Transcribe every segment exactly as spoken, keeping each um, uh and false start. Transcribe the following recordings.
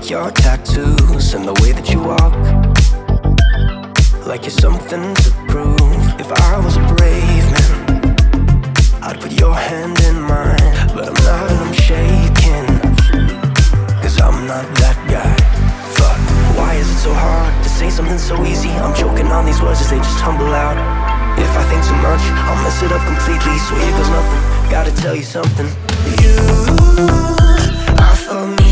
your tattoos and the way that you walk, like you're something to prove. If I was a brave man, I'd put your hand in mine, but I'm not and I'm shaking, cause I'm not that guy. Fuck, why is it so hard to say something so easy? I'm choking on these words as they just tumble out. If I think too much, I'll mess it up completely. So here goes nothing, gotta tell you something. You are for me.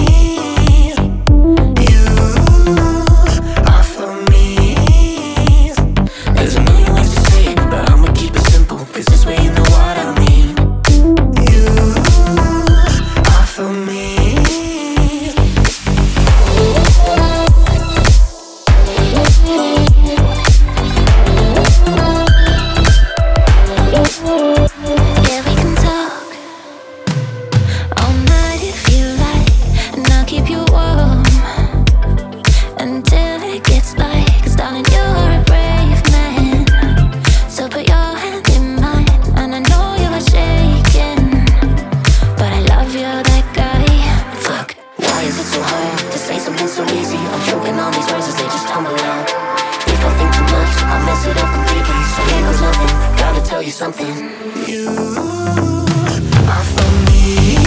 You are for me. There's a million ways to say it, but I'ma keep it simple, cause this way you know what I mean. You are for me. Yeah, we can talk all night if you like, and I'll keep you warm until it gets light. Cause darling, you're a brave man, so put your hand in mine. And I know you are shaking, but I love you, that guy. Fuck, why is it so hard to say something so easy? I'm choking on these words as they just tumble out. If I think too much, I'll mess it up completely. So here goes nothing, gotta tell you something. You are for me.